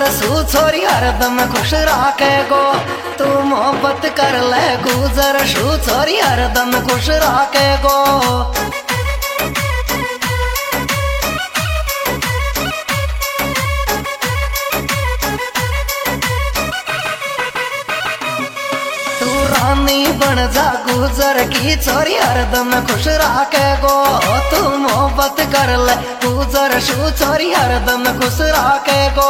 सू छोरी हरदम खुश राखे गो, तू मोहब्बत कर ले गुजर सू छोरी हरदम खुश राखे गो। रानी बन जा गुजर की छोरी हरदम खुश राखे गो, तू मोहब्बत कर ले गुजर सू छोरी हरदम खुश राखे गो।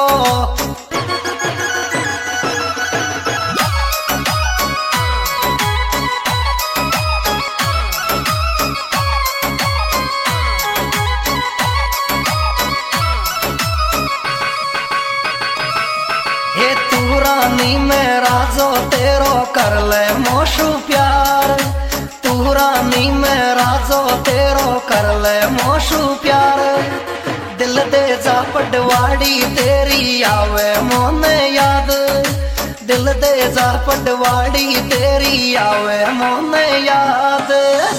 हे तू रानी मेरा जो तेरो कर ले मोशु प्यार, तू रानी मेरा जो तेरो कर ले मोशु प्यार। दिल दे जा पटवाड़ी तेरी आवे मोने याद, दिल दे जा पटवाड़ी तेरी आवे मोने याद।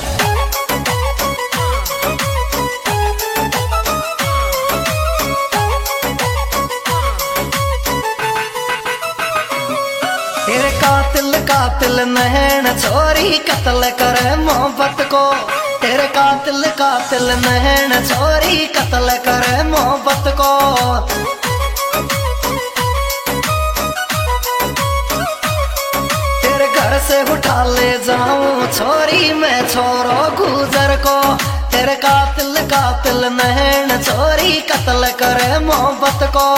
तेरे कातिल कातिल नैन छोरी कत्ल करे मोहब्बत को, तेरे कातिल कातिल नैन छोरी कत्ल करे मोहब्बत को। तेरे घर से उठा ले जाऊं छोरी मैं छोरो गुजर को, तेरे कातिल कातिल नैन छोरी कत्ल करे मोहब्बत को।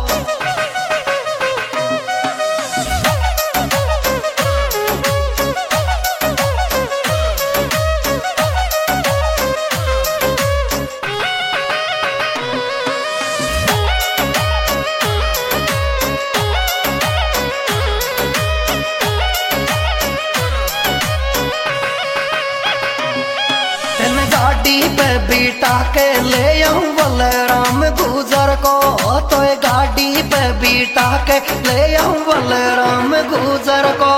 गाड़ी पे बीटा के ले आऊं बलराम गुजर को, तो ये गाड़ी पे बीटा के ले आऊं बलराम गुजर को।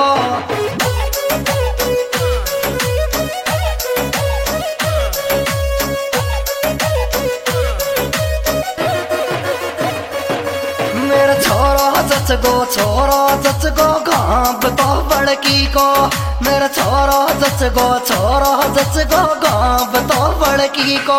मेरा छोरो जच गो गांव तो बड़की को, मेरा छोरो जच गो गांव तो बड़की को।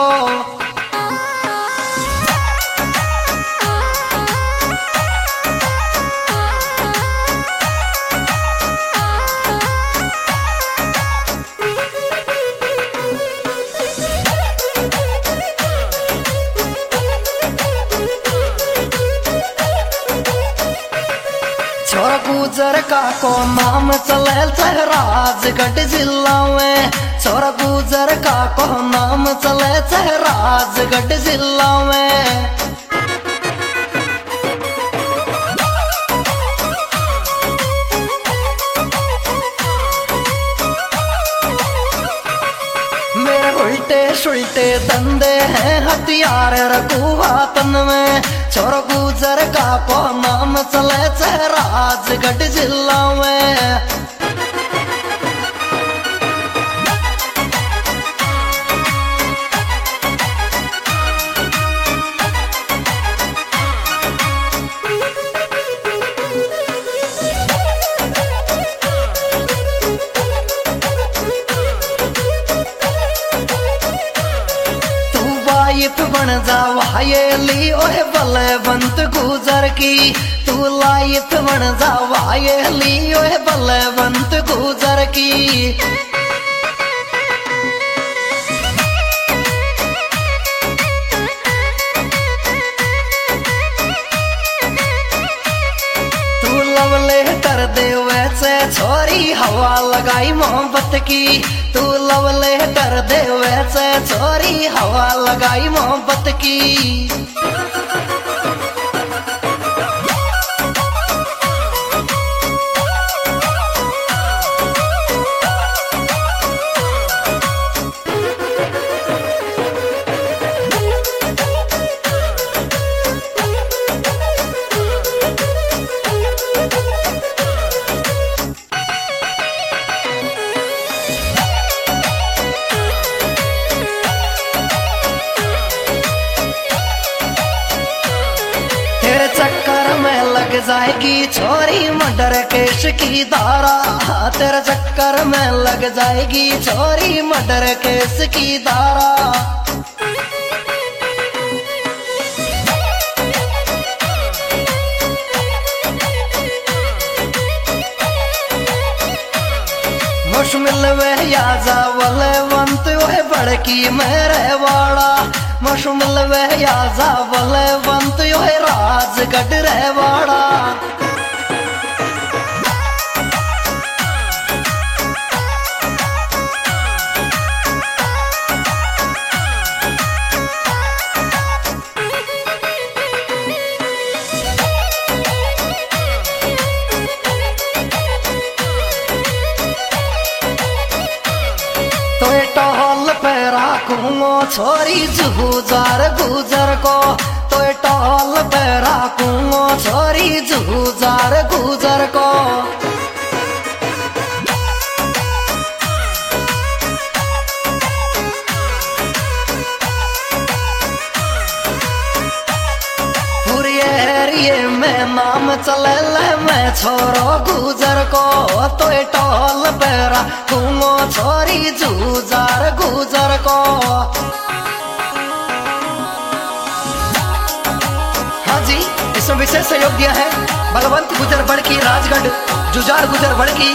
छोरा गुजर का को नाम चले राजगढ़ जिला में, छोरा गुजर का को नाम चले राजगढ़ जिला में। मेरे उल्टे सुल्टे धंधे हैं हथियार रखू हाथन में, छोरा गुजर का को नाम चले राजगढ़ जिला में। लाइफ बन जा वायली ओए बलवंत गुजर की, तू लाइफ बन जा वायली ओए बलवंत गुजर की। तू लव लेटर दे वैसे छोरी हवा लगाई मोहब्बत की, तू लव लेटर दे वैसे छोरी हवा लगाई मोहब्बत की। जाएगी छोरी मर्डर केस की धारा, तेरे चक्कर में लग जाएगी छोरी मर्डर केस की धारा। मुश्मिल वे या जावल वंत वह बड़की मेरे वाड़ा, मुश्मिल वे या जावल वंत वह राजगढ़ रे वाड़ा। टहल पे राखूंगो छोरी जुजार गुजर को, तो टहल पे राखूंगो छोरी जुजार गुजर को। पूरी एरिए में नाम चले ले मैं छोरो गुजर को, तो टहल पे राखूंगो छोरी जुजार गुजर को। हाँ जी, इसमें विशेष सहयोग दिया है बलवंत गुजर बड़की राजगढ़ जुजार गुजर बड़की।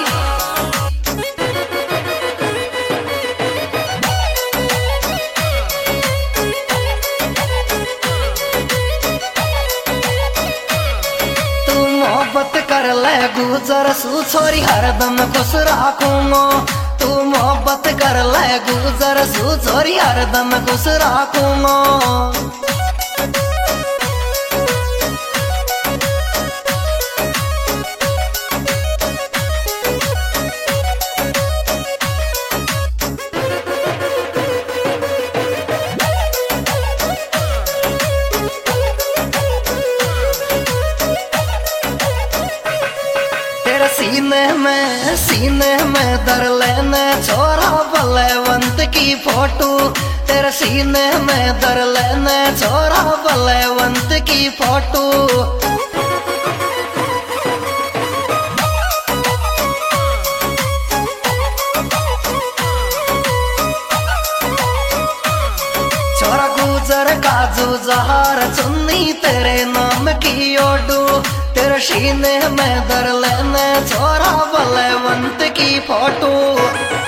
मोहब्बत कर ले गुजर सू छोरी हरदम खुश राखूंगो, तू मोहब्बत कर ले गुजर सू छोरी हरदम खुश राखूंगो। सीने में दर लेने छोरा बलवंत की फोटो, तेरे सीने में दर लेने छोरा बलवंत की फोटो। छोरा गुजर का जुजार चुन्नी तेरे नाम की ओडू, तेरे सीने में दर लेने छोरा बलवंत की फोटो।